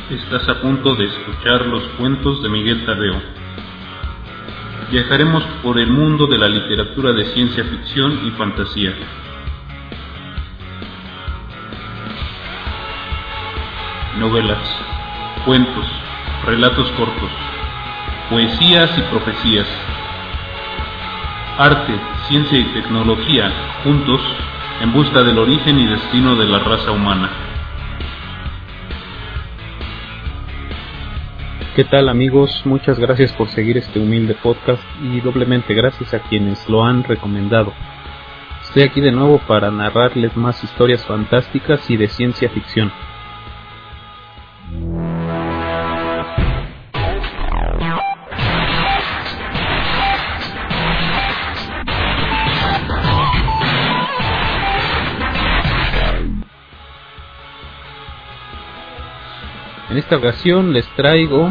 Estás a punto de escuchar los cuentos de Miguel Tadeo. Viajaremos por el mundo de la literatura de ciencia ficción y fantasía. Novelas, cuentos, relatos cortos, poesías y profecías. Arte, ciencia y tecnología, juntos, en busca del origen y destino de la raza humana. ¿Qué tal, amigos? Muchas gracias por seguir este humilde podcast y doblemente gracias a quienes lo han recomendado. Estoy aquí de nuevo para narrarles más historias fantásticas y de ciencia ficción. En esta ocasión les traigo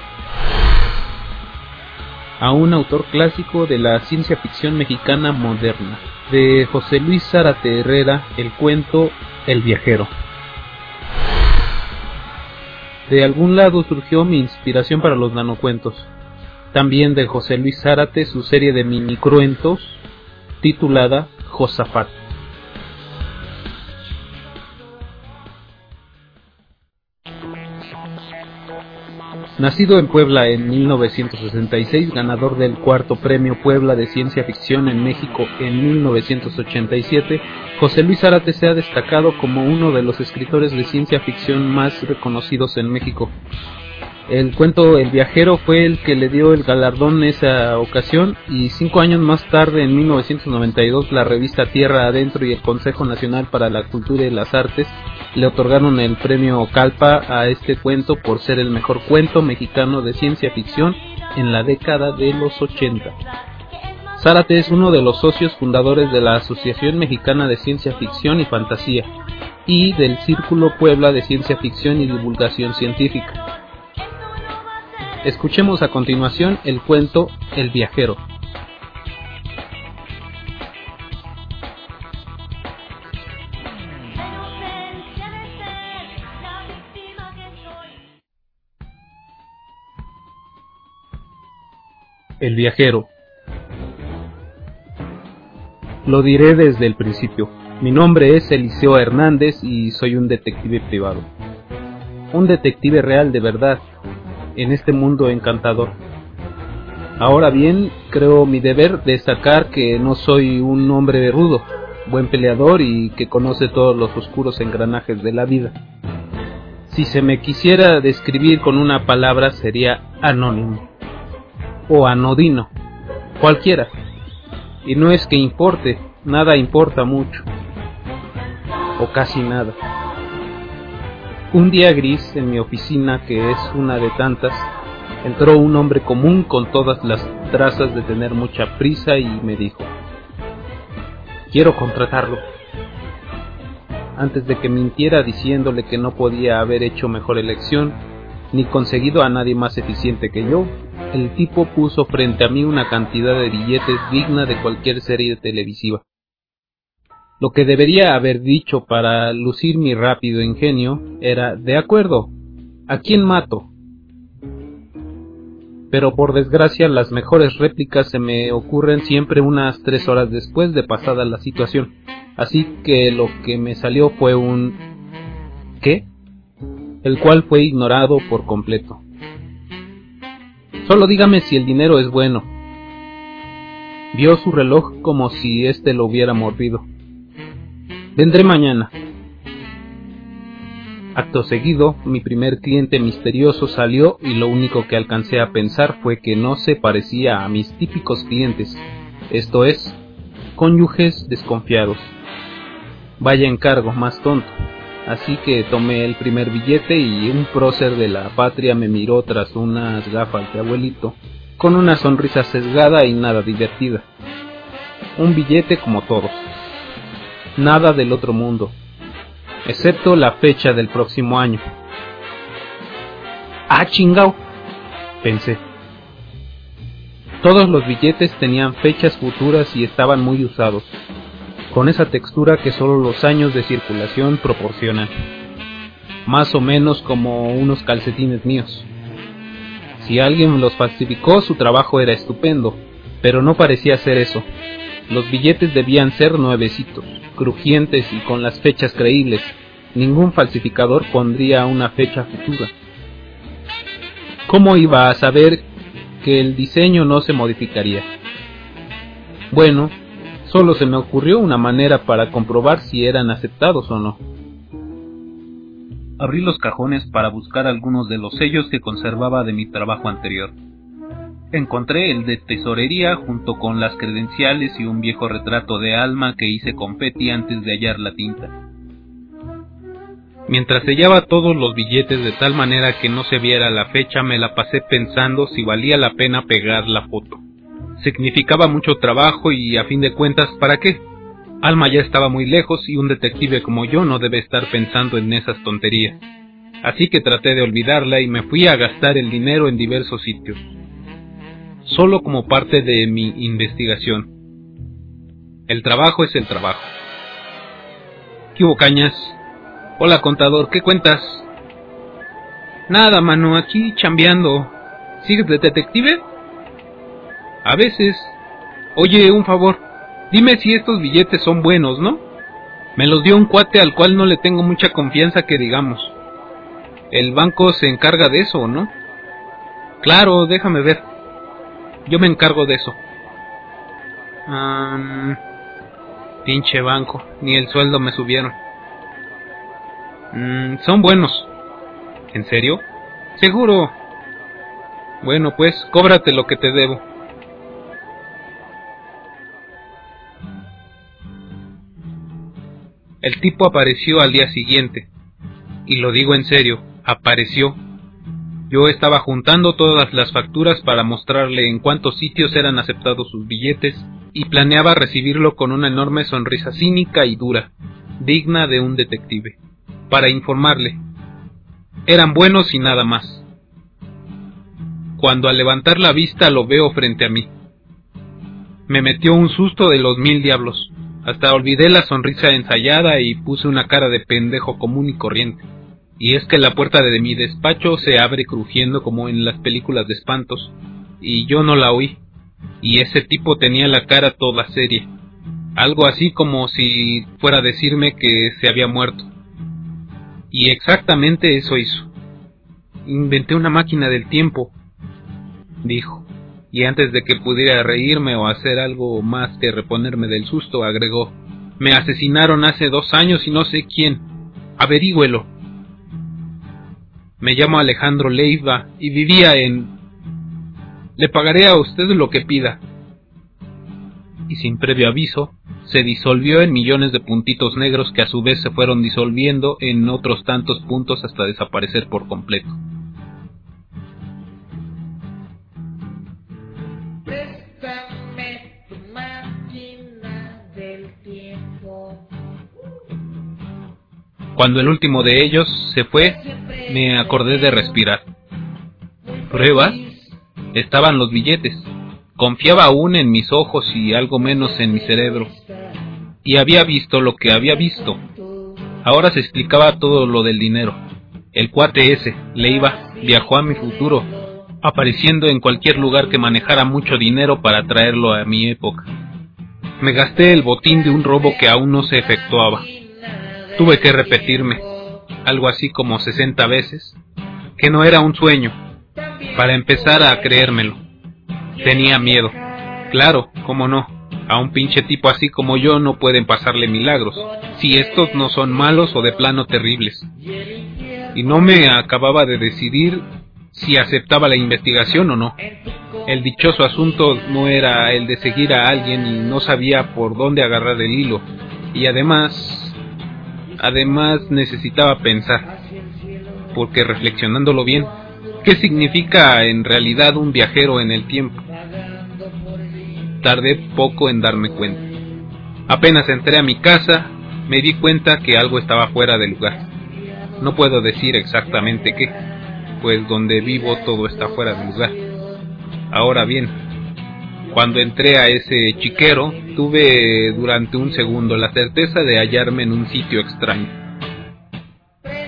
a un autor clásico de la ciencia ficción mexicana moderna, de José Luis Zárate Herrera, el cuento El viajero. De algún lado surgió mi inspiración para los nanocuentos. También de José Luis Zárate su serie de minicruentos titulada Josafat. Nacido en Puebla en 1966, ganador del cuarto Premio Puebla de Ciencia Ficción en México en 1987, José Luis Zárate se ha destacado como uno de los escritores de ciencia ficción más reconocidos en México. El cuento El viajero fue el que le dio el galardón en esa ocasión, y 5 años más tarde, en 1992, la revista Tierra Adentro y el Consejo Nacional para la Cultura y las Artes le otorgaron el premio Calpa a este cuento por ser el mejor cuento mexicano de ciencia ficción en la década de los 80. Zárate es uno de los socios fundadores de la Asociación Mexicana de Ciencia Ficción y Fantasía y del Círculo Puebla de Ciencia Ficción y Divulgación Científica. Escuchemos a continuación el cuento El viajero. El viajero. Lo diré desde el principio. Mi nombre es Eliseo Hernández y soy un detective privado. Un detective real de verdad, en este mundo encantador. Ahora bien, creo mi deber destacar que no soy un hombre rudo, buen peleador y que conoce todos los oscuros engranajes de la vida. Si se me quisiera describir con una palabra sería anónimo o anodino, cualquiera. Y no es que importe, nada importa mucho, o casi nada. Un día gris en mi oficina, que es una de tantas, entró un hombre común con todas las trazas de tener mucha prisa y me dijo: quiero contratarlo. Antes de que mintiera diciéndole que no podía haber hecho mejor elección, ni conseguido a nadie más eficiente que yo, el tipo puso frente a mí una cantidad de billetes digna de cualquier serie televisiva. Lo que debería haber dicho para lucir mi rápido ingenio era: de acuerdo, ¿a quién mato? Pero por desgracia las mejores réplicas se me ocurren siempre unas 3 horas después de pasada la situación, así que lo que me salió fue un ¿qué?, el cual fue ignorado por completo. Solo dígame si el dinero es bueno. Vio su reloj como si éste lo hubiera mordido. Vendré mañana. Acto seguido, mi primer cliente misterioso salió y lo único que alcancé a pensar fue que no se parecía a mis típicos clientes, esto es, cónyuges desconfiados. Vaya encargo más tonto. Así que tomé el primer billete y un prócer de la patria me miró tras unas gafas de abuelito, con una sonrisa sesgada y nada divertida. Un billete como todos. Nada del otro mundo, excepto la fecha del próximo año. ¡Ah, chingao!, pensé. Todos los billetes tenían fechas futuras y estaban muy usados, con esa textura que solo los años de circulación proporcionan. más o menos como unos calcetines míos. Si alguien los falsificó, su trabajo era estupendo, pero no parecía ser eso. Los billetes debían ser nuevecitos, crujientes y con las fechas creíbles. Ningún falsificador pondría una fecha futura. ¿Cómo iba a saber que el diseño no se modificaría? Bueno, solo se me ocurrió una manera para comprobar si eran aceptados o no. Abrí los cajones para buscar algunos de los sellos que conservaba de mi trabajo anterior. Encontré el de tesorería junto con las credenciales y un viejo retrato de Alma que hice con Petty antes de hallar la tinta. Mientras sellaba todos los billetes de tal manera que no se viera la fecha, me la pasé pensando si valía la pena pegar la foto. Significaba mucho trabajo y, a fin de cuentas, ¿para qué? Alma ya estaba muy lejos y un detective como yo no debe estar pensando en esas tonterías. Así que traté de olvidarla y me fui a gastar el dinero en diversos sitios, solo como parte de mi investigación. El trabajo es el trabajo. ¿Qué hubo, Cañas? Hola, contador, ¿qué cuentas? Nada, mano, aquí chambeando. ¿Sigues de detective? A veces. Oye, un favor, dime si estos billetes son buenos, ¿no? Me los dio un cuate al cual no le tengo mucha confianza que digamos. El banco se encarga de eso, ¿no? Claro, déjame ver. Yo me encargo de eso. Pinche banco, ni el sueldo me subieron. Son buenos. ¿En serio? Seguro. Bueno, pues, cóbrate lo que te debo. El tipo apareció al día siguiente. Y lo digo en serio, apareció. Yo estaba juntando todas las facturas para mostrarle en cuántos sitios eran aceptados sus billetes y planeaba recibirlo con una enorme sonrisa cínica y dura, digna de un detective, para informarle. Eran buenos y nada más. Cuando al levantar la vista lo veo frente a mí, me metió un susto de los 1000 diablos. Hasta olvidé la sonrisa ensayada y puse una cara de pendejo común y corriente. Y es que la puerta de mi despacho se abre crujiendo como en las películas de espantos, y yo no la oí. Y ese tipo tenía la cara toda seria, algo así como si fuera a decirme que se había muerto. Y exactamente eso hizo. Inventé una máquina del tiempo, dijo. Y antes de que pudiera reírme o hacer algo más que reponerme del susto, agregó: me asesinaron hace 2 años y no sé quién. Averígüelo. Me llamo Alejandro Leiva y vivía en... Le pagaré a usted lo que pida. Y sin previo aviso, se disolvió en millones de puntitos negros que a su vez se fueron disolviendo en otros tantos puntos hasta desaparecer por completo. Cuando el último de ellos se fue, me acordé de respirar. ¿Pruebas? Estaban los billetes. Confiaba aún en mis ojos y algo menos en mi cerebro. Y había visto lo que había visto. Ahora se explicaba todo lo del dinero. El cuate ese, Leiva, viajó a mi futuro, apareciendo en cualquier lugar que manejara mucho dinero para traerlo a mi época. Me gasté el botín de un robo que aún no se efectuaba. Tuve que repetirme, algo así como 60 veces, que no era un sueño, para empezar a creérmelo. Tenía miedo. Claro, cómo no. A un pinche tipo así como yo no pueden pasarle milagros, si estos no son malos o de plano terribles. Y no me acababa de decidir si aceptaba la investigación o no. El dichoso asunto no era el de seguir a alguien y no sabía por dónde agarrar el hilo. Y además necesitaba pensar, porque reflexionándolo bien, ¿qué significa en realidad un viajero en el tiempo? Tardé poco en darme cuenta. Apenas entré a mi casa, me di cuenta que algo estaba fuera de lugar. No puedo decir exactamente qué, pues donde vivo todo está fuera de lugar. Ahora bien, cuando entré a ese chiquero, tuve durante un segundo la certeza de hallarme en un sitio extraño.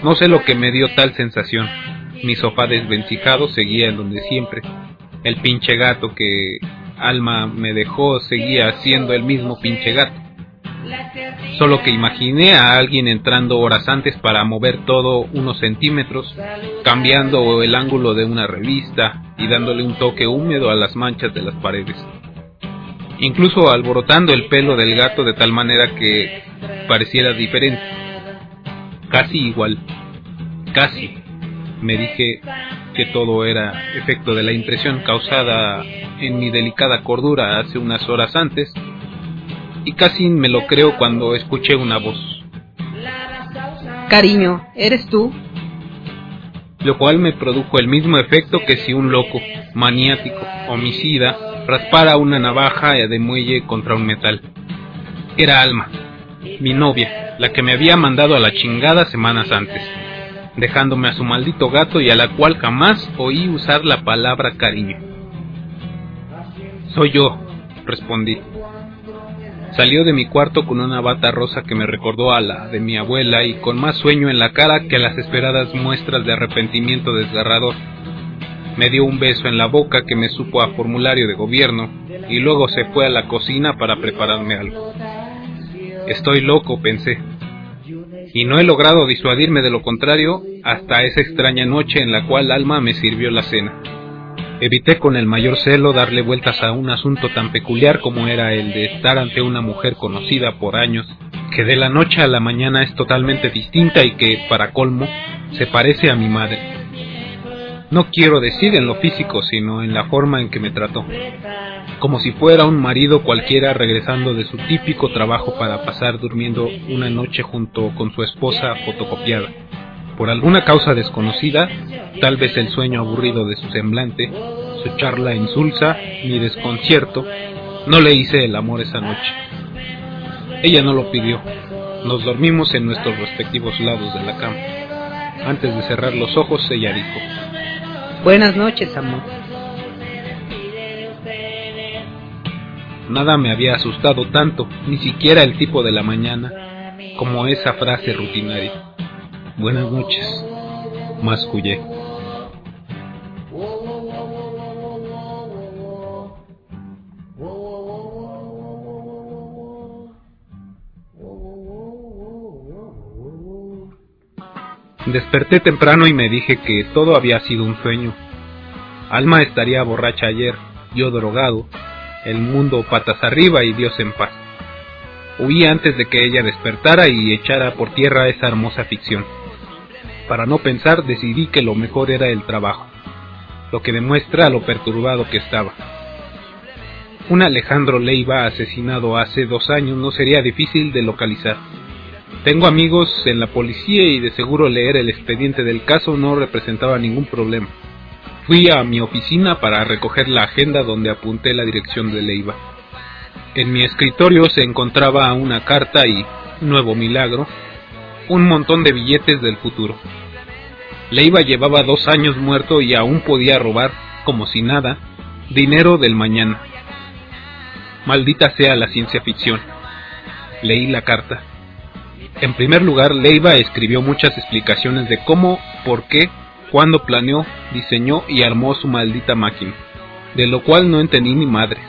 No sé lo que me dio tal sensación. Mi sofá desvencijado seguía en donde siempre. El pinche gato que Alma me dejó seguía siendo el mismo pinche gato. Solo que imaginé a alguien entrando horas antes para mover todo unos centímetros, cambiando el ángulo de una revista y dándole un toque húmedo a las manchas de las paredes. Incluso alborotando el pelo del gato de tal manera que pareciera diferente. Casi igual. Casi. Me dije que todo era efecto de la impresión causada en mi delicada cordura hace unas horas antes, y casi me lo creo cuando escuché una voz. Cariño, ¿eres tú? Lo cual me produjo el mismo efecto que si un loco, maniático, homicida, raspara una navaja de muelle contra un metal. Era Alma, mi novia, la que me había mandado a la chingada semanas antes, dejándome a su maldito gato y a la cual jamás oí usar la palabra cariño. Soy yo, respondí. Salió de mi cuarto con una bata rosa que me recordó a la de mi abuela y con más sueño en la cara que las esperadas muestras de arrepentimiento desgarrador. Me dio un beso en la boca que me supo a formulario de gobierno y luego se fue a la cocina para prepararme algo. Estoy loco, pensé, y no he logrado disuadirme de lo contrario hasta esa extraña noche en la cual Alma me sirvió la cena. Evité con el mayor celo darle vueltas a un asunto tan peculiar como era el de estar ante una mujer conocida por años, que de la noche a la mañana es totalmente distinta y que, para colmo, se parece a mi madre. No quiero decir en lo físico, sino en la forma en que me trató, como si fuera un marido cualquiera regresando de su típico trabajo para pasar durmiendo una noche junto con su esposa fotocopiada. Por alguna causa desconocida, tal vez el sueño aburrido de su semblante, su charla insulsa, mi desconcierto, no le hice el amor esa noche. Ella no lo pidió. Nos dormimos en nuestros respectivos lados de la cama. Antes de cerrar los ojos, ella dijo: Buenas noches, amor. Nada me había asustado tanto, ni siquiera el tipo de la mañana, como esa frase rutinaria. Buenas noches, mascullé. Desperté temprano y me dije que todo había sido un sueño. Alma estaría borracha ayer, yo drogado, el mundo patas arriba y Dios en paz. Huí antes de que ella despertara y echara por tierra esa hermosa ficción. Para no pensar, decidí que lo mejor era el trabajo, lo que demuestra lo perturbado que estaba. Un Alejandro Leiva asesinado hace 2 años no sería difícil de localizar. Tengo amigos en la policía y de seguro leer el expediente del caso no representaba ningún problema. Fui a mi oficina para recoger la agenda donde apunté la dirección de Leiva. En mi escritorio se encontraba una carta y, nuevo milagro, un montón de billetes del futuro. Leiva llevaba 2 años muerto y aún podía robar, como si nada, dinero del mañana. Maldita sea la ciencia ficción. Leí la carta. En primer lugar, Leiva escribió muchas explicaciones de cómo, por qué, cuándo planeó, diseñó y armó su maldita máquina, de lo cual no entendí ni madre.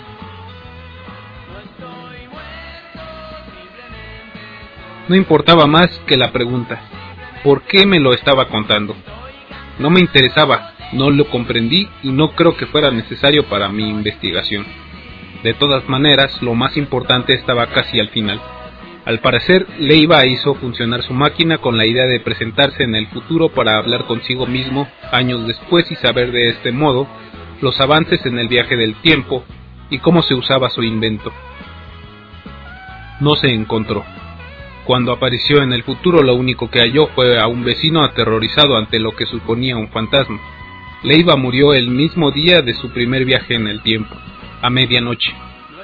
No importaba más que la pregunta, ¿por qué me lo estaba contando? No me interesaba, no lo comprendí y no creo que fuera necesario para mi investigación. De todas maneras, lo más importante estaba casi al final. Al parecer, Leiva hizo funcionar su máquina con la idea de presentarse en el futuro para hablar consigo mismo años después y saber de este modo los avances en el viaje del tiempo y cómo se usaba su invento. No se encontró. Cuando apareció en el futuro, lo único que halló fue a un vecino aterrorizado ante lo que suponía un fantasma. Leiva murió el mismo día de su primer viaje en el tiempo, a medianoche.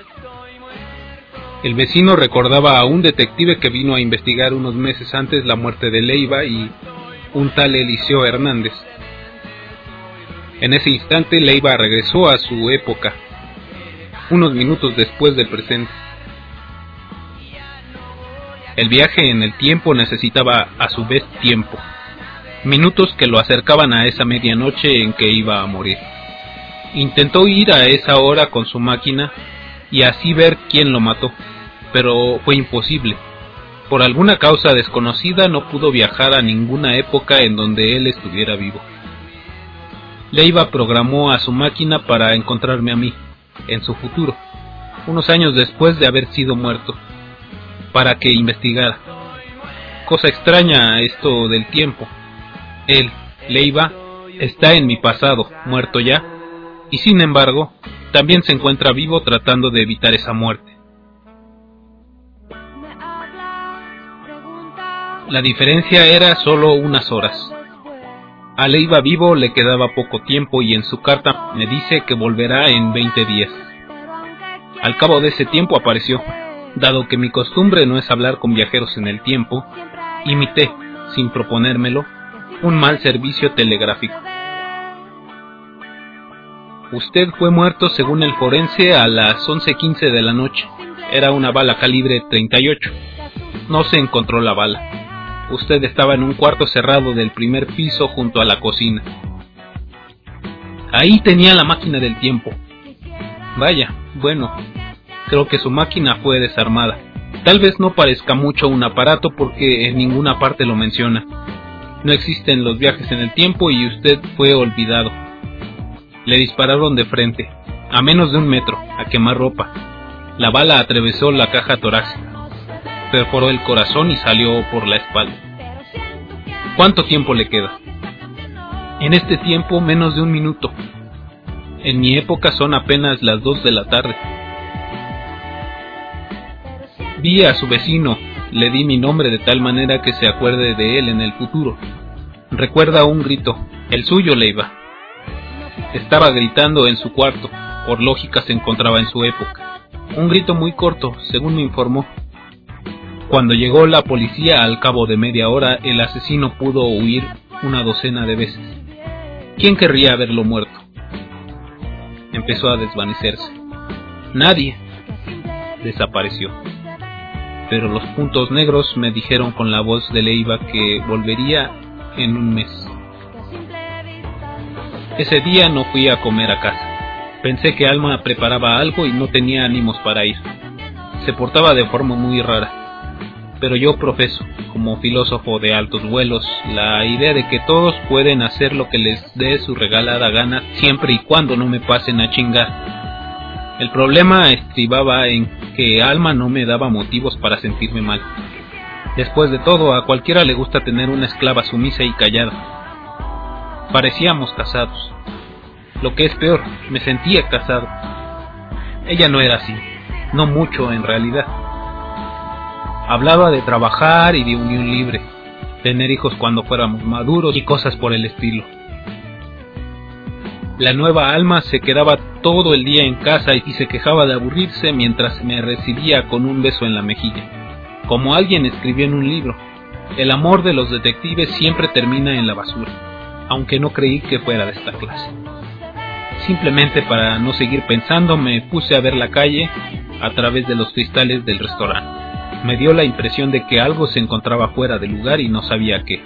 El vecino recordaba a un detective que vino a investigar unos meses antes la muerte de Leiva y un tal Eliseo Hernández. En ese instante, Leiva regresó a su época, unos minutos después del presente. El viaje en el tiempo necesitaba a su vez tiempo, minutos que lo acercaban a esa medianoche en que iba a morir. Intentó ir a esa hora con su máquina y así ver quién lo mató, pero fue imposible. Por alguna causa desconocida no pudo viajar a ninguna época en donde él estuviera vivo. Leiva programó a su máquina para encontrarme a mí, en su futuro, unos años después de haber sido muerto, para que investigara. Cosa extraña esto del tiempo. Él, Leiva, está en mi pasado, muerto ya, y sin embargo, también se encuentra vivo tratando de evitar esa muerte. La diferencia era solo unas horas. A Leiva vivo le quedaba poco tiempo y en su carta me dice que volverá en 20 días. Al cabo de ese tiempo apareció. Dado que mi costumbre no es hablar con viajeros en el tiempo, imité, sin proponérmelo, un mal servicio telegráfico. Usted fue muerto según el forense a las 11:15 de la noche. Era una bala calibre 38. No se encontró la bala. Usted estaba en un cuarto cerrado del primer piso junto a la cocina. Ahí tenía la máquina del tiempo. Vaya, bueno, creo que su máquina fue desarmada. Tal vez no parezca mucho un aparato porque en ninguna parte lo menciona. No existen los viajes en el tiempo y usted fue olvidado. Le dispararon de frente, a menos de 1 metro, a quemarropa. La bala atravesó la caja torácica, perforó el corazón y salió por la espalda. ¿Cuánto tiempo le queda? En este tiempo, menos de 1 minuto. En mi época son apenas las 2 de la tarde. Vi a su vecino, le di mi nombre de tal manera que se acuerde de él en el futuro. Recuerda un grito, el suyo, Leiva. Estaba gritando en su cuarto, por lógica se encontraba en su época. Un grito muy corto, según me informó. Cuando llegó la policía al cabo de media hora, el asesino pudo huir 1 docena de veces. ¿Quién querría verlo muerto? Empezó a desvanecerse. Nadie. Desapareció. Pero los puntos negros me dijeron con la voz de Leiva que volvería en 1 mes. Ese día no fui a comer a casa. Pensé que Alma preparaba algo y no tenía ánimos para ir. Se portaba de forma muy rara. Pero yo profeso, como filósofo de altos vuelos, la idea de que todos pueden hacer lo que les dé su regalada gana siempre y cuando no me pasen a chingar. El problema estribaba en que Alma no me daba motivos para sentirme mal. Después de todo, a cualquiera le gusta tener una esclava sumisa y callada. Parecíamos casados. Lo que es peor, me sentía casado. Ella no era así, no mucho en realidad. Hablaba de trabajar y de unión libre, tener hijos cuando fuéramos maduros y cosas por el estilo. La nueva Alma se quedaba todo el día en casa y se quejaba de aburrirse mientras me recibía con un beso en la mejilla. Como alguien escribió en un libro, el amor de los detectives siempre termina en la basura, aunque no creí que fuera de esta clase. Simplemente para no seguir pensando me puse a ver la calle a través de los cristales del restaurante. Me dio la impresión de que algo se encontraba fuera de lugar y no sabía qué.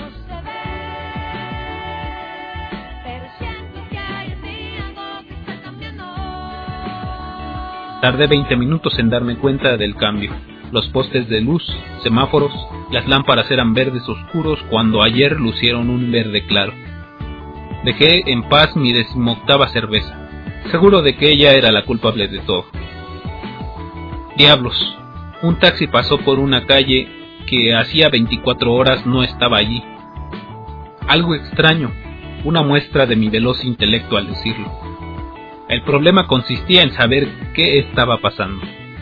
Tardé 20 minutos en darme cuenta del cambio. Los postes de luz, semáforos, las lámparas eran verdes oscuros cuando ayer lucieron un verde claro. Dejé en paz mi 18ª cerveza, seguro de que ella era la culpable de todo. Diablos. Un taxi pasó por una calle que hacía 24 horas no estaba allí. Algo extraño, una muestra de mi veloz intelecto al decirlo. El problema consistía en saber qué estaba pasando.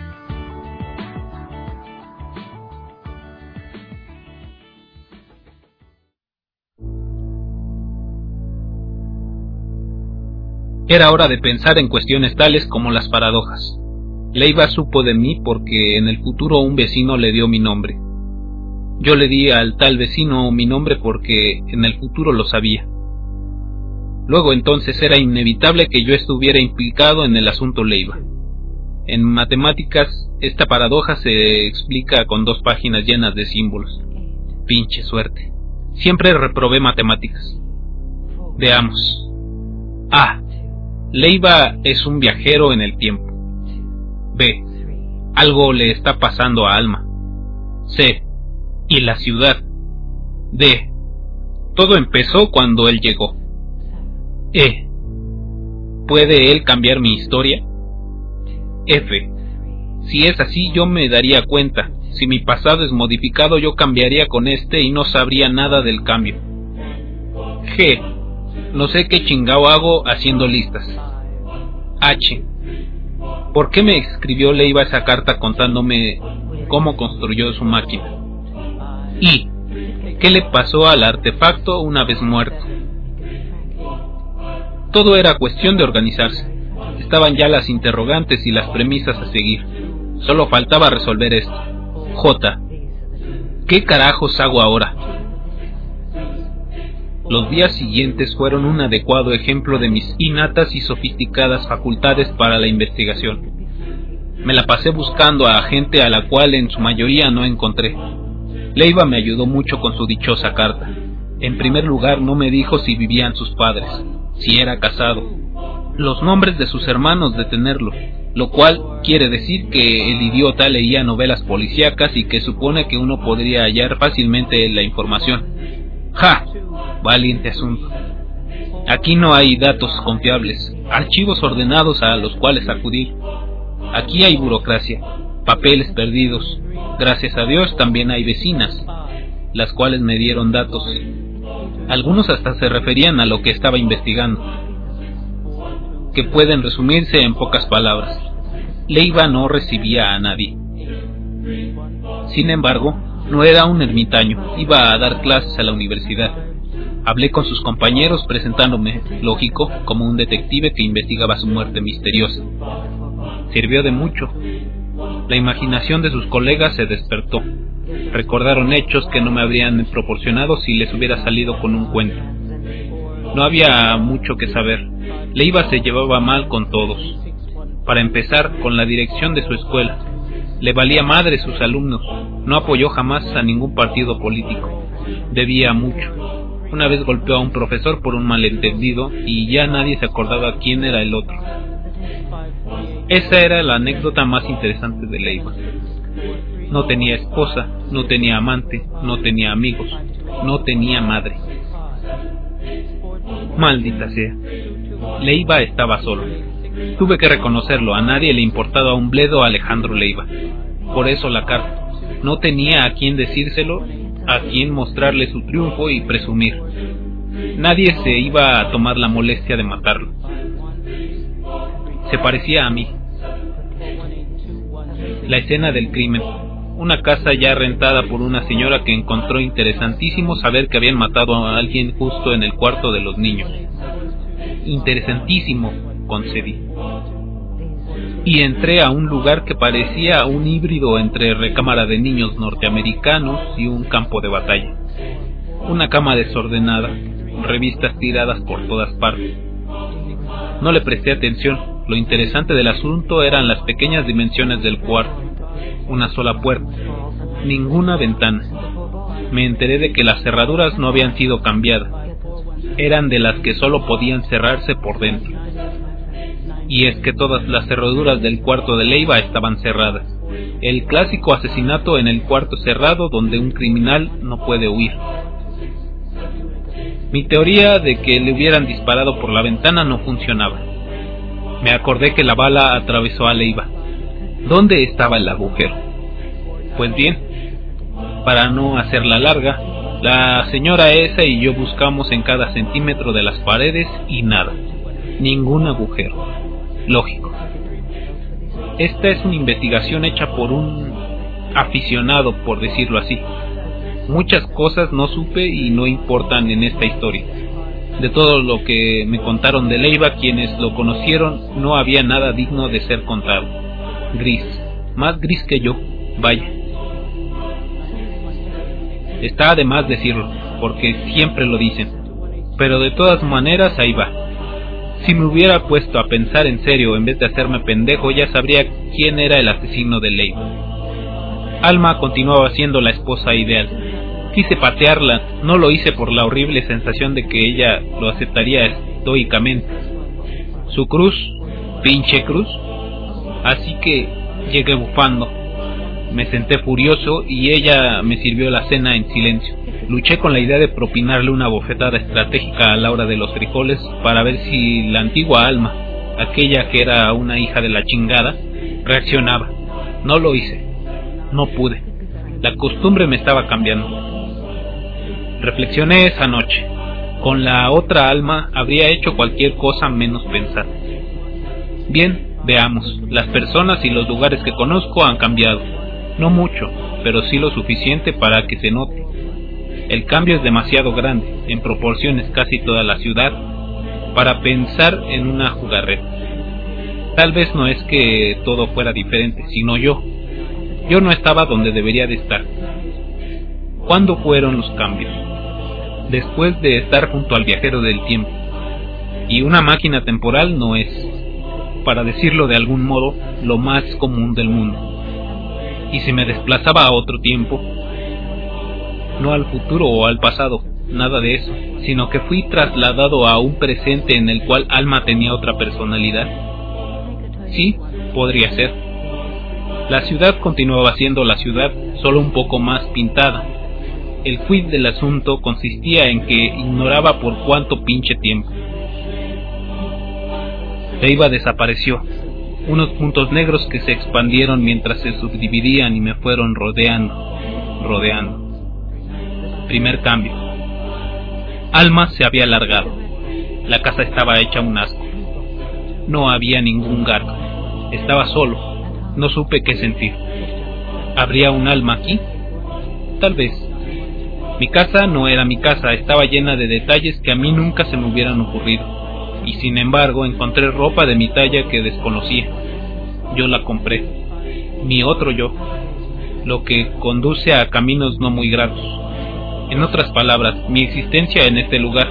Era hora de pensar en cuestiones tales como las paradojas. Leiva supo de mí porque en el futuro un vecino le dio mi nombre. Yo le di al tal vecino mi nombre porque en el futuro lo sabía. Luego entonces era inevitable que yo estuviera implicado en el asunto Leiva. En matemáticas, esta paradoja se explica con 2 páginas llenas de símbolos. Pinche suerte. Siempre reprobé matemáticas. Veamos. A. Leiva es un viajero en el tiempo. B. Algo le está pasando a Alma. C. ¿Y la ciudad? D. Todo empezó cuando él llegó. E. ¿Puede él cambiar mi historia? F. Si es así, yo me daría cuenta. Si mi pasado es modificado, yo cambiaría con este y no sabría nada del cambio. G. No sé qué chingao hago haciendo listas. H. ¿Por qué me escribió Leiva esa carta contándome cómo construyó su máquina? I. ¿Qué le pasó al artefacto una vez muerto? Todo era cuestión de organizarse. Estaban ya las interrogantes y las premisas a seguir. Solo faltaba resolver esto. J. ¿Qué carajos hago ahora? Los días siguientes fueron un adecuado ejemplo de mis innatas y sofisticadas facultades para la investigación. Me la pasé buscando a gente a la cual en su mayoría no encontré. Leiva me ayudó mucho con su dichosa carta. En primer lugar, no me dijo si vivían sus padres, si era casado, los nombres de sus hermanos de tenerlo, lo cual quiere decir que el idiota leía novelas policíacas y que supone que uno podría hallar fácilmente la información. ¡Ja! Valiente asunto. Aquí no hay datos confiables, archivos ordenados a los cuales acudir. Aquí hay burocracia, papeles perdidos. Gracias a Dios también hay vecinas, las cuales me dieron datos. Algunos hasta se referían a lo que estaba investigando, que pueden resumirse en pocas palabras. Leiva no recibía a nadie. Sin embargo, no era un ermitaño, iba a dar clases a la universidad. Hablé con sus compañeros presentándome, lógico, como un detective que investigaba su muerte misteriosa. Sirvió de mucho. La imaginación de sus colegas se despertó. Recordaron hechos que no me habrían proporcionado si les hubiera salido con un cuento. No había mucho que saber. Leiva se llevaba mal con todos. Para empezar, con la dirección de su escuela. Le valía madre sus alumnos. No apoyó jamás a ningún partido político. Debía mucho. Una vez golpeó a un profesor por un malentendido y ya nadie se acordaba quién era el otro. Esa era la anécdota más interesante de Leiva. No tenía esposa, no tenía amante, no tenía amigos, no tenía madre. Maldita sea. Leiva estaba solo. Tuve que reconocerlo, a nadie le importaba un bledo a Alejandro Leiva. Por eso la carta. No tenía a quién decírselo, a quién mostrarle su triunfo y presumir. Nadie se iba a tomar la molestia de matarlo. Se parecía a mí. La escena del crimen. Una casa ya rentada por una señora que encontró interesantísimo saber que habían matado a alguien justo en el cuarto de los niños. Interesantísimo, concedí. Y entré a un lugar que parecía un híbrido entre recámara de niños norteamericanos y un campo de batalla. Una cama desordenada, revistas tiradas por todas partes. No le presté atención. Lo interesante del asunto eran las pequeñas dimensiones del cuarto. Una sola puerta, ninguna ventana. Me enteré de que las cerraduras no habían sido cambiadas. Eran de las que solo podían cerrarse por dentro. Y es que todas las cerraduras del cuarto de Leiva estaban cerradas. El clásico asesinato en el cuarto cerrado donde un criminal no puede huir. Mi teoría de que le hubieran disparado por la ventana no funcionaba. Me acordé que la bala atravesó a Leiva. ¿Dónde estaba el agujero? Pues bien, para no hacerla larga, la señora esa y yo buscamos en cada centímetro de las paredes y nada. Ningún agujero. Lógico. Esta es una investigación hecha por un aficionado, por decirlo así. Muchas cosas no supe y no importan en esta historia. De todo lo que me contaron de Leiva, quienes lo conocieron, no había nada digno de ser contado. Gris, más gris que yo, vaya. Está de más decirlo, porque siempre lo dicen, pero de todas maneras ahí va. Si me hubiera puesto a pensar en serio en vez de hacerme pendejo, ya sabría quién era el asesino de Leiva. Alma continuaba siendo la esposa ideal. Quise patearla, no lo hice por la horrible sensación de que ella lo aceptaría estoicamente. Su cruz, pinche cruz. Así que llegué bufando. Me senté furioso y ella me sirvió la cena en silencio. Luché con la idea de propinarle una bofetada estratégica a la hora de los frijoles para ver si la antigua Alma, aquella que era una hija de la chingada, reaccionaba. No lo hice. No pude. La costumbre me estaba cambiando. Reflexioné esa noche. Con la otra Alma habría hecho cualquier cosa menos pensar. Bien, veamos. Las personas y los lugares que conozco han cambiado. No mucho, pero sí lo suficiente para que se note. El cambio es demasiado grande, en proporciones casi toda la ciudad, para pensar en una jugarreta. Tal vez no es que todo fuera diferente, sino yo. Yo no estaba donde debería de estar. ¿Cuándo fueron los cambios? Después de estar junto al viajero del tiempo. Y una máquina temporal no es, para decirlo de algún modo, lo más común del mundo. Y si me desplazaba a otro tiempo, no al futuro o al pasado, nada de eso, sino que fui trasladado a un presente en el cual Alma tenía otra personalidad. Sí, podría ser. La ciudad continuaba siendo la ciudad, solo un poco más pintada. El quid del asunto consistía en que ignoraba por cuánto pinche tiempo. Leiva desapareció. Unos puntos negros que se expandieron mientras se subdividían y me fueron rodeando. Primer cambio. Alma se había largado. La casa estaba hecha un asco. No había ningún gato. Estaba solo. No supe qué sentir. ¿Habría un alma aquí? Tal vez. Mi casa no era mi casa, estaba llena de detalles que a mí nunca se me hubieran ocurrido. Y sin embargo encontré ropa de mi talla que desconocía. Yo la compré. Mi otro yo. Lo que conduce a caminos no muy gratos. En otras palabras, mi existencia en este lugar.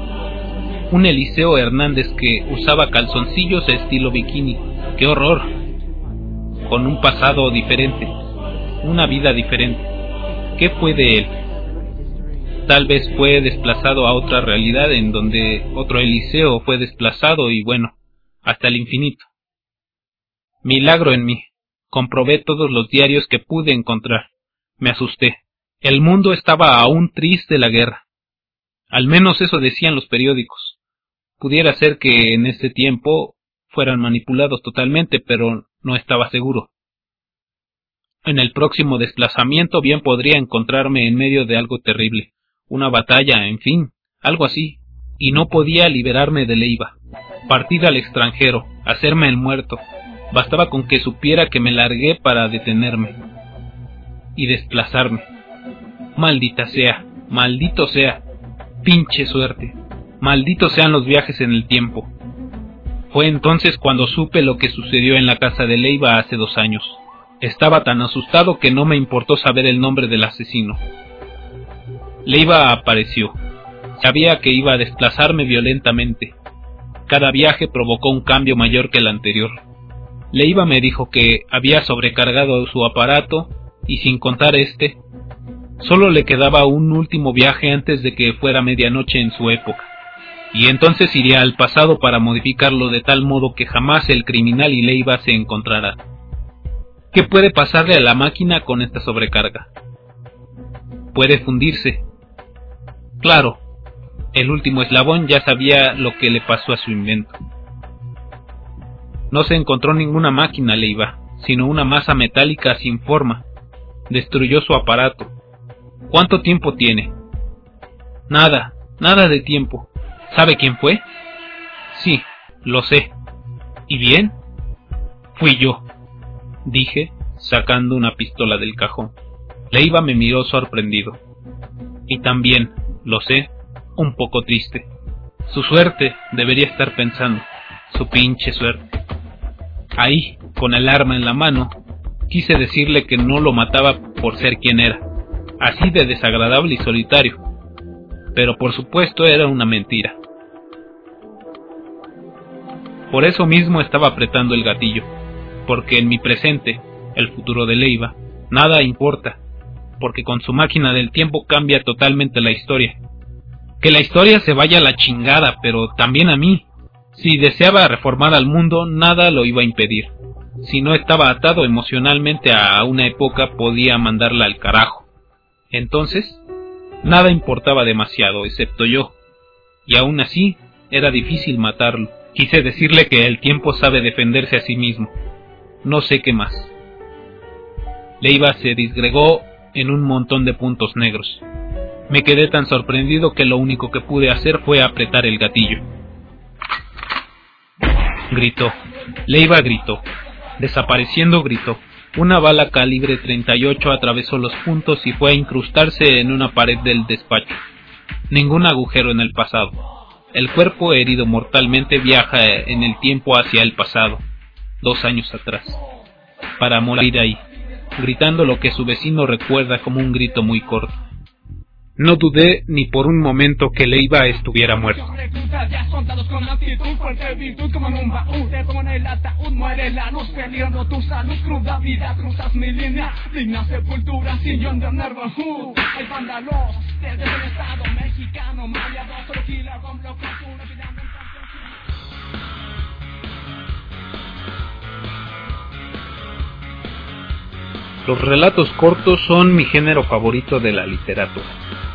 Un Eliseo Hernández que usaba calzoncillos estilo bikini. ¡Qué horror! Con un pasado diferente. Una vida diferente. ¿Qué fue de él? Tal vez fue desplazado a otra realidad en donde otro Eliseo fue desplazado y bueno, hasta el infinito. Milagro en mí. Comprobé todos los diarios que pude encontrar. Me asusté. El mundo estaba aún triste de la guerra. Al menos eso decían los periódicos. Pudiera ser que en ese tiempo fueran manipulados totalmente, pero no estaba seguro. En el próximo desplazamiento bien podría encontrarme en medio de algo terrible. Una batalla, en fin, algo así, y no podía liberarme de Leiva. Partir al extranjero, hacerme el muerto, bastaba con que supiera que me largué para detenerme y desplazarme. Maldita sea, maldito sea, pinche suerte, malditos sean los viajes en el tiempo. Fue entonces cuando supe lo que sucedió en la casa de Leiva hace 2 años. Estaba tan asustado que no me importó saber el nombre del asesino. Leiva apareció. Sabía que iba a desplazarme violentamente. Cada viaje provocó un cambio mayor que el anterior. Leiva me dijo que había sobrecargado su aparato y sin contar solo le quedaba un último viaje antes de que fuera medianoche en su época. Y entonces iría al pasado para modificarlo de tal modo que jamás el criminal y Leiva se encontrarán. ¿Qué puede pasarle a la máquina con esta sobrecarga? Puede fundirse. Claro, el último eslabón ya sabía lo que le pasó a su invento. No se encontró ninguna máquina, Leiva, sino una masa metálica sin forma. Destruyó su aparato. ¿Cuánto tiempo tiene? Nada de tiempo. ¿Sabe quién fue? Sí, lo sé. ¿Y bien? Fui yo, dije, sacando una pistola del cajón. Leiva me miró sorprendido. Y también, lo sé, un poco triste. Su suerte, debería estar pensando. Su pinche suerte. Ahí, con el arma en la mano, quise decirle que no lo mataba por ser quien era. Así de desagradable y solitario. Pero por supuesto era una mentira. Por eso mismo estaba apretando el gatillo. Porque en mi presente, el futuro de Leiva, nada importa. porque con su máquina del tiempo cambia totalmente la historia. Que la historia se vaya a la chingada, pero también a mí. Si deseaba reformar al mundo, nada lo iba a impedir. Si no estaba atado emocionalmente a una época, podía mandarla al carajo. Entonces, nada importaba demasiado, excepto yo. Y aún así, era difícil matarlo. Quise decirle que el tiempo sabe defenderse a sí mismo. No sé qué más. Leiva se disgregó en un montón de puntos negros. Me quedé tan sorprendido que lo único que pude hacer fue apretar el gatillo. Gritó. Leiva gritó. Desapareciendo gritó. Una bala calibre 38 atravesó los puntos y fue a incrustarse en una pared del despacho. Ningún agujero en el pasado. El cuerpo herido mortalmente viaja en el tiempo hacia el pasado, 2 años atrás, para morir ahí, gritando lo que su vecino recuerda como un grito muy corto. No dudé ni por un momento que Leiva estuviera muerto. Los relatos cortos son mi género favorito de la literatura.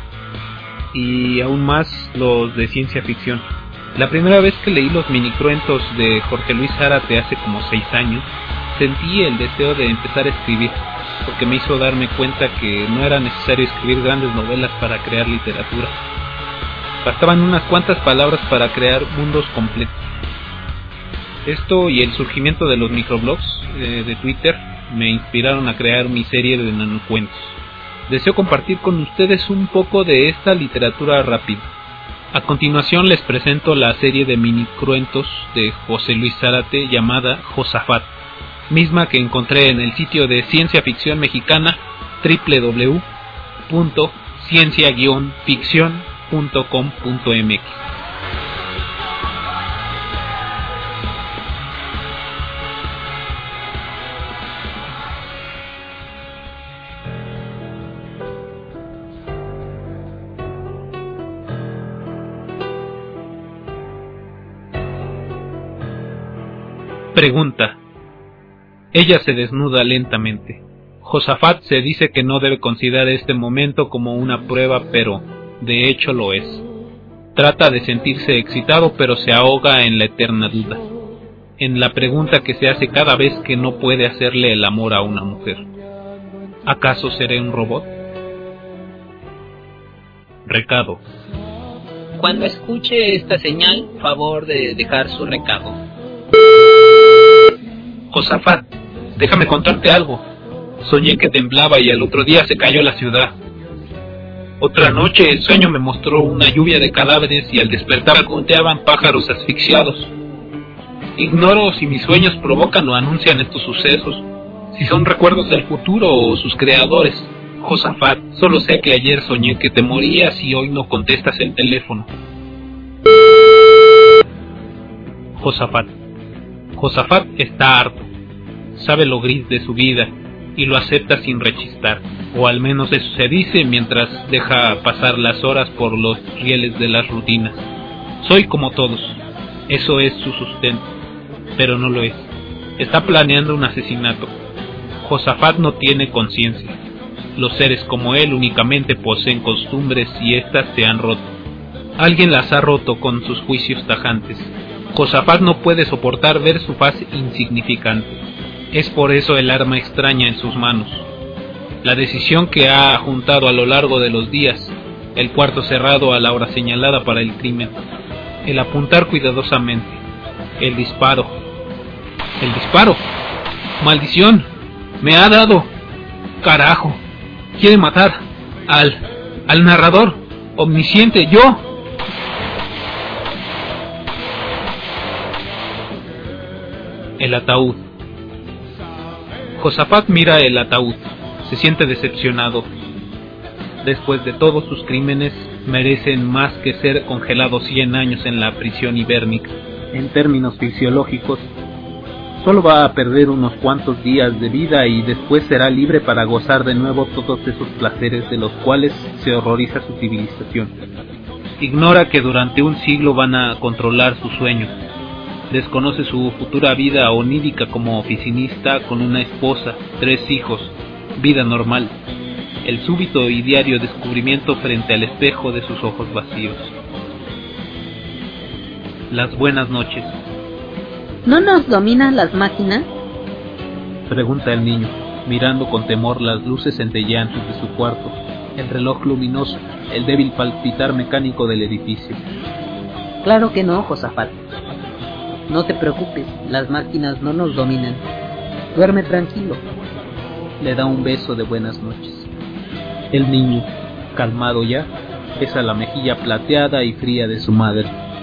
Y aún más los de ciencia ficción. La primera vez que leí los minicruentos de Jorge Luis Zárate hace como 6 años, sentí el deseo de empezar a escribir, porque me hizo darme cuenta que no era necesario escribir grandes novelas para crear literatura. Bastaban unas cuantas palabras para crear mundos completos. Esto y el surgimiento de los microblogs de Twitter me inspiraron a crear mi serie de nanocuentos. Deseo compartir con ustedes un poco de esta literatura rápida. A continuación les presento la serie de minicruentos de José Luis Zárate llamada Josafat, misma que encontré en el sitio de ciencia ficción mexicana www.ciencia-ficción.com.mx. Pregunta. Ella se desnuda lentamente. Josafat se dice que no debe considerar este momento como una prueba, pero de hecho lo es. Trata de sentirse excitado, pero se ahoga en la eterna duda, en la pregunta que se hace cada vez que no puede hacerle el amor a una mujer. ¿Acaso seré un robot? Recado. Cuando escuche esta señal, favor de dejar su recado. Josafat, déjame contarte algo. Soñé que temblaba y al otro día se cayó la ciudad. Otra noche el sueño me mostró una lluvia de cadáveres y al despertar conteaban pájaros asfixiados. Ignoro si mis sueños provocan o anuncian estos sucesos, si son recuerdos del futuro o sus creadores. Josafat, solo sé que ayer soñé que te morías y hoy no contestas el teléfono. Josafat. Josafat está harto, sabe lo gris de su vida y lo acepta sin rechistar, o al menos eso se dice mientras deja pasar las horas por los rieles de las rutinas. Soy como todos, eso es su sustento, pero no lo es. Está planeando un asesinato. Josafat no tiene conciencia. Los seres como él únicamente poseen costumbres y éstas se han roto. Alguien las ha roto con sus juicios tajantes. Josafat no puede soportar ver su faz insignificante. Es por eso el arma extraña en sus manos. La decisión que ha juntado a lo largo de los días, el cuarto cerrado a la hora señalada para el crimen, el apuntar cuidadosamente, el disparo. ¡El disparo! ¡Maldición! ¡Me ha dado! ¡Carajo! Quiere matar al narrador omnisciente, yo. El ataúd. Josafat mira el ataúd, se siente decepcionado. Después de todos sus crímenes, merecen más que ser congelados 100 años en la prisión ibérnica. En términos fisiológicos, Solo va a perder unos cuantos días de vida y después será libre para gozar de nuevo todos esos placeres de los cuales se horroriza su civilización. Ignora que durante un siglo van a controlar su sueño. Desconoce su futura vida onírica como oficinista con una esposa, 3 hijos, vida normal. El súbito y diario descubrimiento frente al espejo de sus ojos vacíos. Las buenas noches. ¿No nos dominan las máquinas? Pregunta el niño, mirando con temor las luces centelleantes de su cuarto, el reloj luminoso, el débil palpitar mecánico del edificio. Claro que no, Josafat. No te preocupes, las máquinas no nos dominan. Duerme tranquilo. Le da un beso de buenas noches. El niño, calmado ya, besa la mejilla plateada y fría de su madre.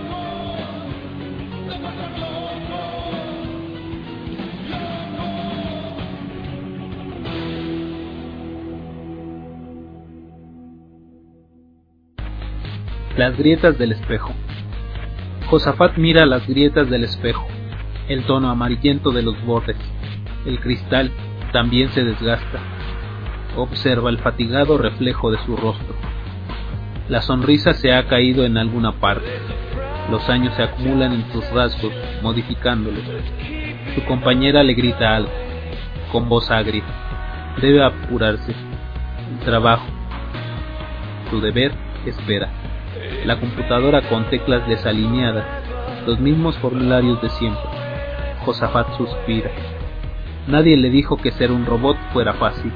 Las grietas del espejo. Josafat mira las grietas del espejo, el tono amarillento de los bordes. El cristal también se desgasta. Observa el fatigado reflejo de su rostro. La sonrisa se ha caído en alguna parte. Los años se acumulan en sus rasgos, modificándolos. Su compañera le grita algo, con voz agria. Debe apurarse. El trabajo. Su deber espera. La computadora con teclas desalineadas, los mismos formularios de siempre. Josafat suspira. Nadie le dijo que ser un robot fuera fácil.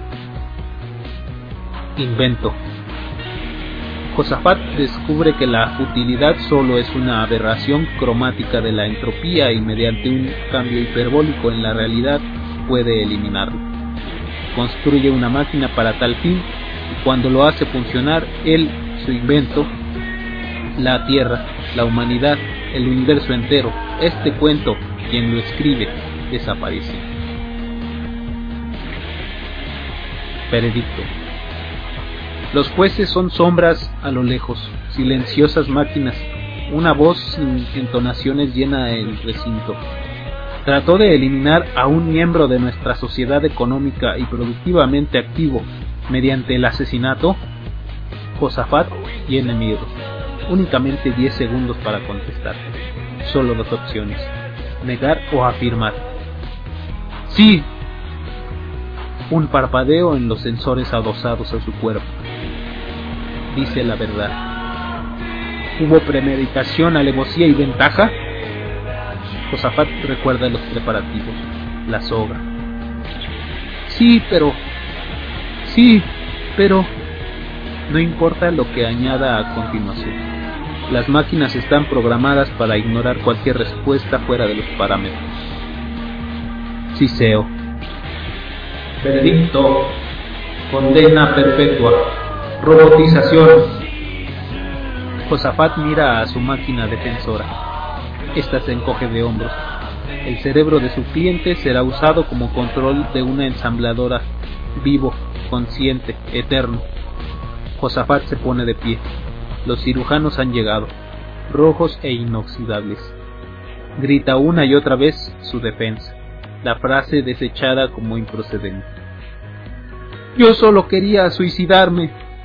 Invento. Josafat descubre que la utilidad solo es una aberración cromática de la entropía y mediante un cambio hiperbólico en la realidad puede eliminarlo. Construye una máquina para tal fin y cuando lo hace funcionar, él, su invento, la Tierra, la humanidad, el universo entero, este cuento, quien lo escribe, desaparece. Veredicto. Los jueces son sombras a lo lejos, silenciosas máquinas, una voz sin entonaciones llena el recinto. Trató de eliminar a un miembro de nuestra sociedad económica y productivamente activo mediante el asesinato. Josafat tiene miedo. Únicamente 10 segundos para contestar. Solo 2 opciones: negar o afirmar. ¡Sí! Un parpadeo en los sensores adosados a su cuerpo. Dice la verdad. ¿Hubo premeditación, alevosía y ventaja? Josafat recuerda los preparativos, la soga. Sí, pero... No importa lo que añada a continuación. Las máquinas están programadas para ignorar cualquier respuesta fuera de los parámetros. Ciseo. Veredicto. Condena perpetua. Robotización. Josafat mira a su máquina defensora. Esta se encoge de hombros. El cerebro de su cliente será usado como control de una ensambladora, vivo, consciente, eterno. Josafat se pone de pie. Los cirujanos han llegado, rojos e inoxidables. Grita una y otra vez su defensa, la frase desechada como improcedente. Yo solo quería suicidarme.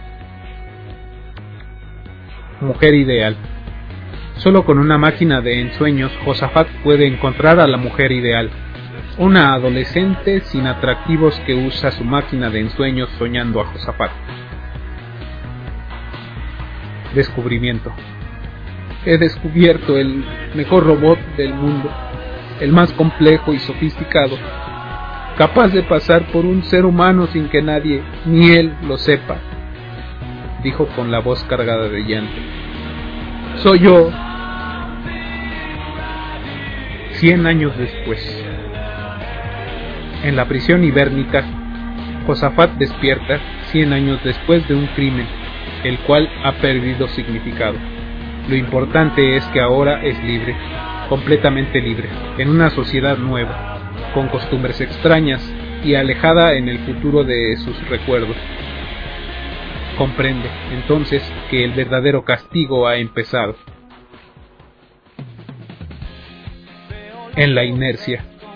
Mujer ideal. Solo con una máquina de ensueños, Josafat puede encontrar a la mujer ideal. Una adolescente sin atractivos que usa su máquina de ensueños soñando a Josafat. Descubrimiento. He descubierto el mejor robot del mundo, el más complejo y sofisticado, capaz de pasar por un ser humano sin que nadie, ni él, lo sepa, dijo con la voz cargada de llanto. Soy yo. 100 años después. En la prisión ibérnica, Josafat despierta 100 años después de un crimen, el cual ha perdido significado. Lo importante es que ahora es libre, completamente libre, en una sociedad nueva, con costumbres extrañas y alejada en el futuro de sus recuerdos. Comprende, entonces, que el verdadero castigo ha empezado. En la inercia.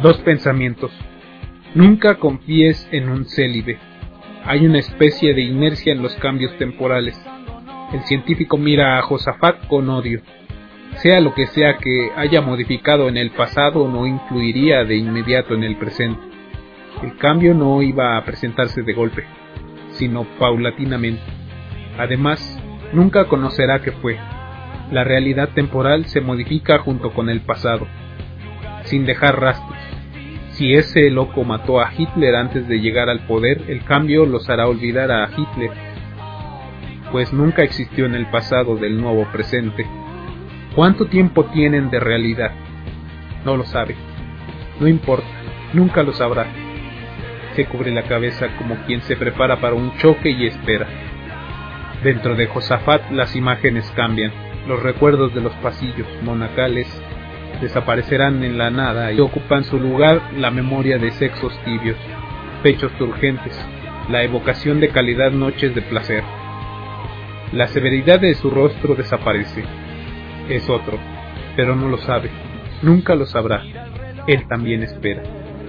2 pensamientos. Nunca confíes en un célibe. Hay una especie de inercia en los cambios temporales. El científico mira a Josafat con odio. Sea lo que sea que haya modificado en el pasado, no influiría de inmediato en el presente. El cambio no iba a presentarse de golpe, sino paulatinamente. Además, nunca conocerá qué fue. La realidad temporal se modifica junto con el pasado, sin dejar rastros. Si ese loco mató a Hitler antes de llegar al poder, el cambio los hará olvidar a Hitler, pues nunca existió en el pasado del nuevo presente. ¿Cuánto tiempo tienen de realidad? No lo sabe. No importa, nunca lo sabrá. Se cubre la cabeza como quien se prepara para un choque y espera. Dentro de Josafat las imágenes cambian. Los recuerdos de los pasillos monacales desaparecerán en la nada y ocupan su lugar la memoria de sexos tibios, pechos turgentes, la evocación de calidad noches de placer. La severidad de su rostro desaparece. Es otro, pero no lo sabe. Nunca lo sabrá. Él también espera.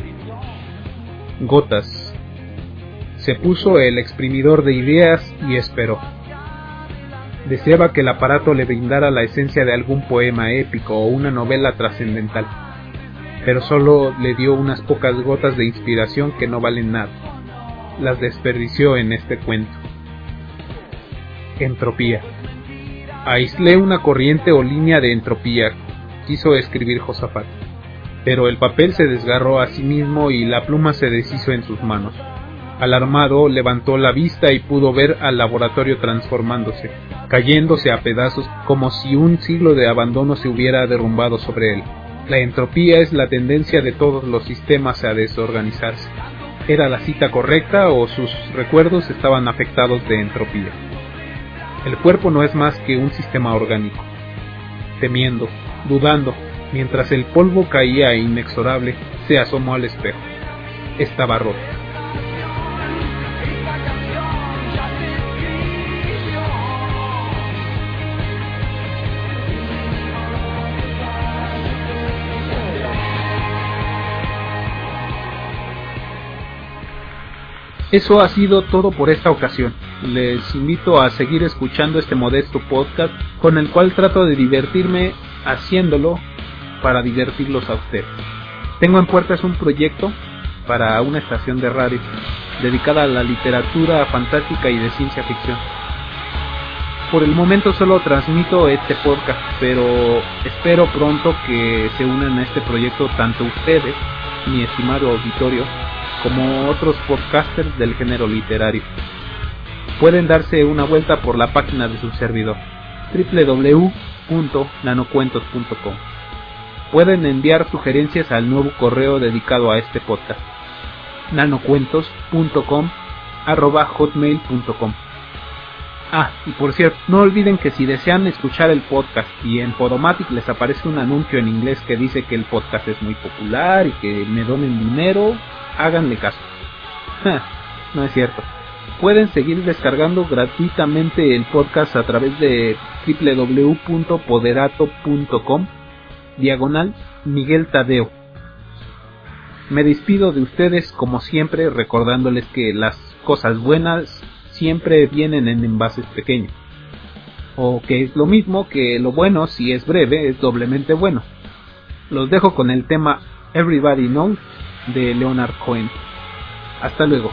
Gotas. Se puso el exprimidor de ideas y esperó. Deseaba que el aparato le brindara la esencia de algún poema épico o una novela trascendental, pero solo le dio unas pocas gotas de inspiración que no valen nada. Las desperdició en este cuento. Entropía. Aislé una corriente o línea de entropía, quiso escribir Josafat, pero el papel se desgarró a sí mismo y la pluma se deshizo en sus manos. Alarmado, levantó la vista y pudo ver al laboratorio transformándose, cayéndose a pedazos como si un siglo de abandono se hubiera derrumbado sobre él. La entropía es la tendencia de todos los sistemas a desorganizarse. ¿Era la cita correcta o sus recuerdos estaban afectados de entropía? El cuerpo no es más que un sistema orgánico. Temiendo, dudando, mientras el polvo caía inexorable, se asomó al espejo. Estaba roto. Eso ha sido todo por esta ocasión. Les invito a seguir escuchando este modesto podcast con el cual trato de divertirme haciéndolo para divertirlos a ustedes. Tengo en puertas un proyecto para una estación de radio dedicada a la literatura fantástica y de ciencia ficción. Por el momento solo transmito este podcast, pero espero pronto que se unan a este proyecto tanto ustedes, mi estimado auditorio, como otros podcasters del género literario. Pueden darse una vuelta por la página de su servidor, www.nanocuentos.com. Pueden enviar sugerencias al nuevo correo dedicado a este podcast, nanocuentos.com@hotmail.com. Y por cierto, no olviden que si desean escuchar el podcast y en Podomatic les aparece un anuncio en inglés que dice que el podcast es muy popular y que me donen dinero, háganle caso. No es cierto. Pueden seguir descargando gratuitamente el podcast a través de www.poderato.com/Miguel Tadeo. Me despido de ustedes como siempre recordándoles que las cosas buenas siempre vienen en envases pequeños, o que es lo mismo que lo bueno, si es breve, es doblemente bueno. Los dejo con el tema Everybody Knows de Leonard Cohen. Hasta luego.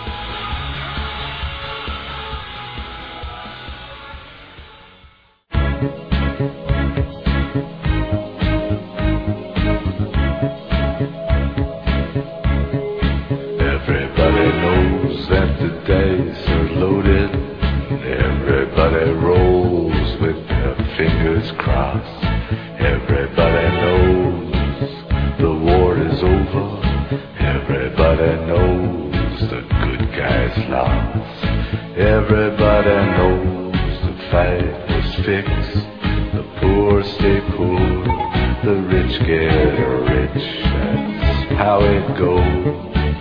Everybody knows that the dice are loaded. Everybody rolls with their fingers crossed. Everybody knows the war is over. Everybody knows the good guys lost. Everybody knows the fight was fixed. The poor stay poor, the rich get rich. That's how it goes.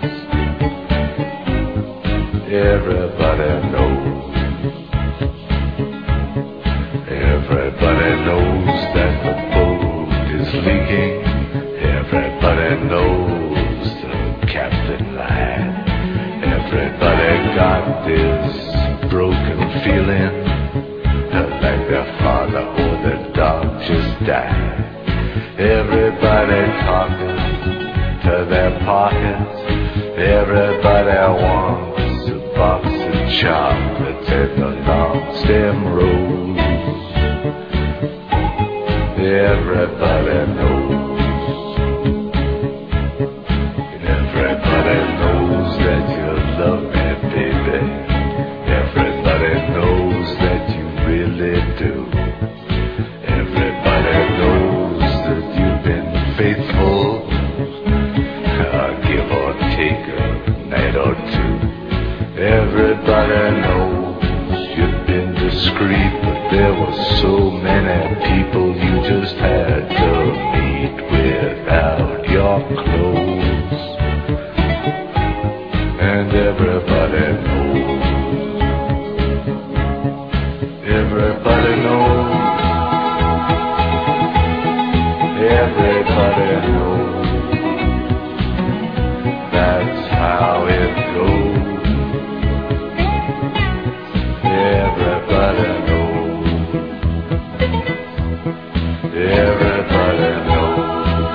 Everybody knows. Everybody knows that the boat is leaking. Everybody knows this broken feeling, like their father or their dog just died. Everybody talking to their pockets. Everybody wants a box of chocolates at the long stem rose. Everybody knows. Everybody knows that you love me, baby. Everybody knows that you really do. Everybody knows that you've been faithful, give or take a night or two. Everybody knows you've been discreet, but there were so many people you just had to meet without your clothes. And everybody knows. Everybody knows. Everybody knows. That's how it goes. Everybody knows. Everybody knows.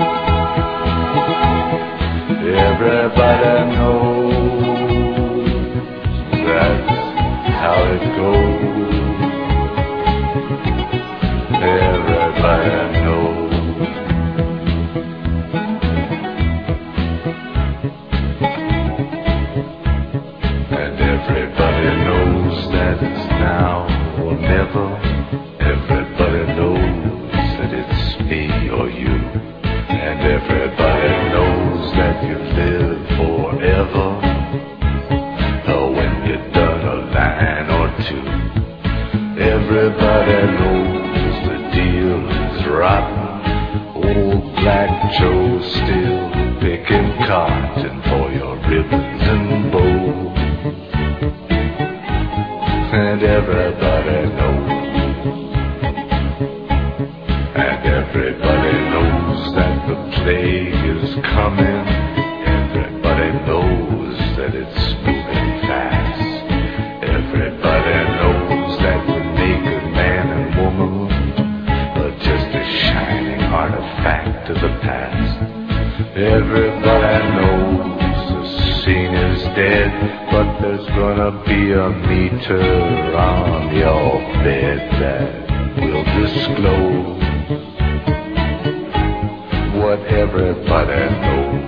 Everybody knows. That's how it goes. Everybody knows. And everybody knows that it's now or never. Everybody knows that it's me or you. And everybody knows that you live forever. Or when you're done a line or two. Everybody knows the deal is rotten. Old Black Joe's still picking cotton for your ribbons and bows. And everybody knows. And everybody knows that the plague is coming. Everybody knows that it's moving fast. Everybody knows that the naked man and woman are just a shining artifact of the past. Everybody knows the scene is dead, but there's gonna be a meter on your bed that will disclose what everybody knows.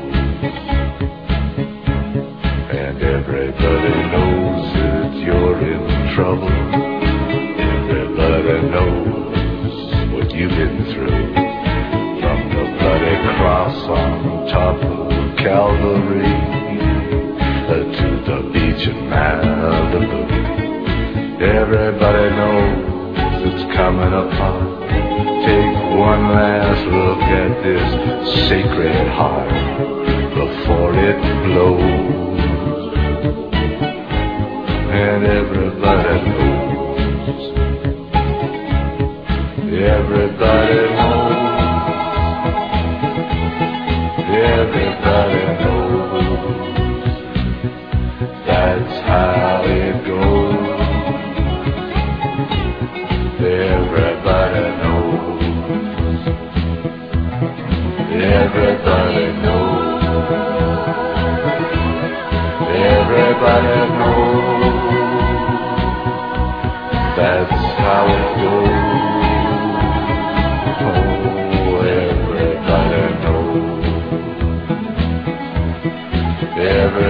And everybody knows that you're in trouble. Everybody knows what you've been through. From the bloody cross on top of Calvary to the beach in Malibu. Everybody knows it's coming upon. Take one last look at this sacred heart before it blows. And everybody knows. Everybody knows. Everybody knows. That's how it goes. Everybody knows. Everybody knows. Everybody knows. That's how it goes. Oh, everybody knows. Everybody